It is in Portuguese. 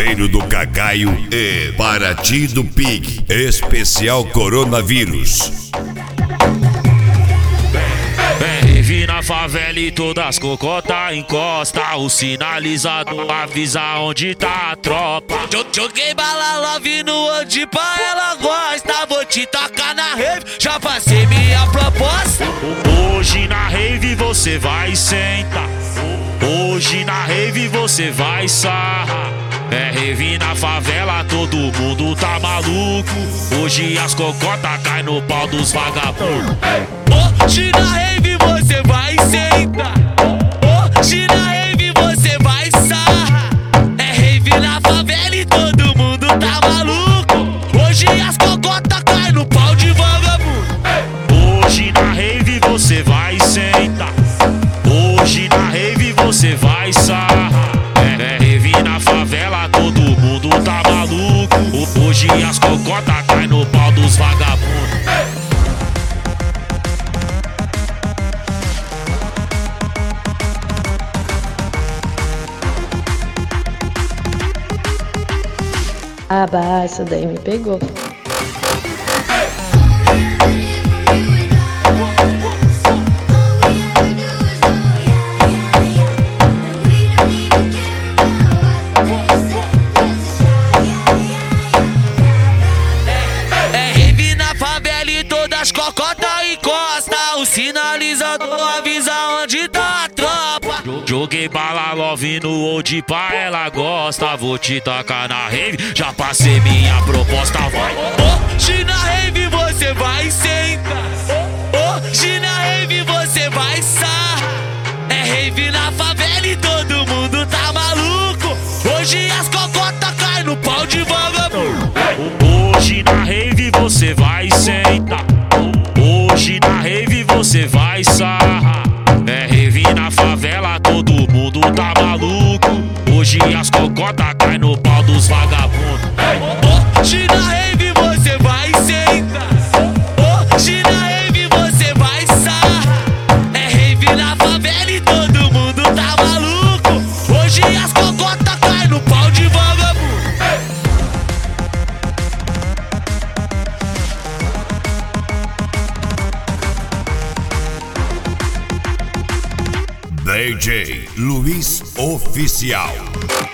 parceiro do Cacaio e Paraty do Pig, especial coronavírus. Rave na favela e todas as cocotas encosta. O sinalizador avisa onde tá a tropa. Joguei bala love no onde pra ela gosta. Vou te tacar na rave, já passei minha proposta. Hoje na rave você vai sentar. Hoje na rave você vai sarrar. É rave na favela, todo mundo tá maluco. Hoje as cocotas caem no pau dos vagabundos. Hoje na rave você vai sentar. Hoje na rave você vai sarrar. É rave na favela e todo mundo tá maluco. Hoje as cocotas caem no pau de vagabundo. Hoje na rave você vai sentar. Hoje na rave você vai sarrar. É rave na favela, todo mundo tá maluco. Hoje as cocotas caem no pau dos vagabundos. Ah, isso daí me pegou. É rave na favela e todas as cocotas encosta. O sinalizador avisa onde tá a tropa. Joguei bala love no old pra ela gosta. Vou te tacar na rave, já passei minha proposta, vai. Hoje na rave você vai sentar. Hoje na rave você vai sarrar. É rave na favela e todo mundo tá maluco. Hoje as cocotas caem no pau de vagabundo. Hoje na rave você vai sentar. Hoje na rave você vai sarrar. É rave na favela, todo mundo tá maluco. Hoje as cocotas caem no pau dos vagabundos. Hoje na rave você vai sentar. Hoje na rave você vai sarrar. É rave na favela e todo mundo tá maluco. Hoje as cocotas caem no pau de vagabundo. DJ Luiz Oficial.